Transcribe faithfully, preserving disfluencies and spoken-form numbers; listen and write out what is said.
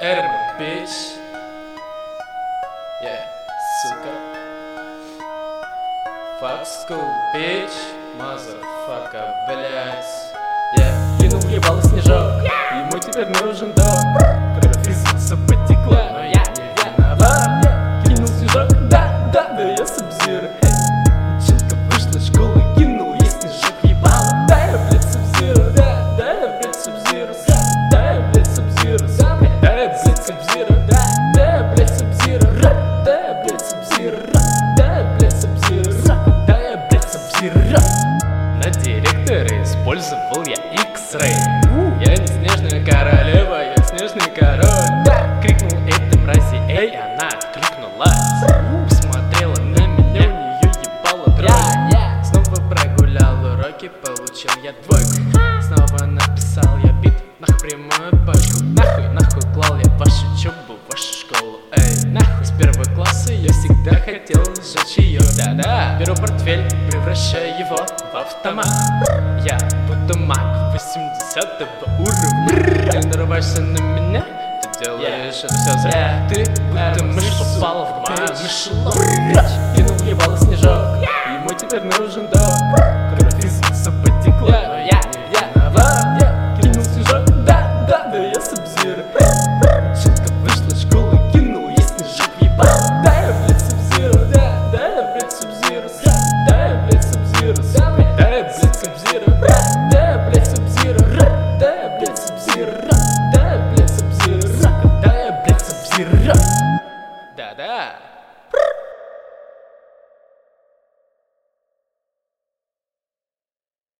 Эрма, bitch. Yeah, сука. Fuck school, bitch. Motherfucker, блять. Yeah. Кинул в ебало снежок, ему теперь нужен дом. Кровь из носа потекла, но я не виноват. Кинул снежок, да, да, да я Саб-Зиро. Училка вышла из школы, кинул ей снежок в ебало. Да я, блядь, Саб-Зиро, да, да я, блядь, Саб-Зиро. Да я, блядь, Саб-Зиро, да я, блядь, Саб-Зиро. Да я, блядь, Саб-Зиро, да я, блядь, Саб-Зиро. Да я, блядь, Саб-Зиро, да я, блядь, Саб-Зиро. На директора использовал я X-Ray. Я не снежная королева, я снежный король. Да. Крикнул этой мрази, эй, и она откликнулась. Посмотрела на меня, у нее ебало дрожь. Я, я. Снова прогулял уроки, получил я двойку. Снова написал я бит, нахуй прямую пачку. Нахуй, нахуй клал я вашу учебу, вашу школу, эй. Нахуй, с первого класса я всегда хотел сжечь ее. Да-да, беру портфель, превращаю его в автомат. Я буду маг восьмидесятого уровня. Ты нарываешься на меня, ты делаешь это все зря. Ты будто мышь попала в мою мышеловку. Кинул в ебало снежок, ему теперь нужен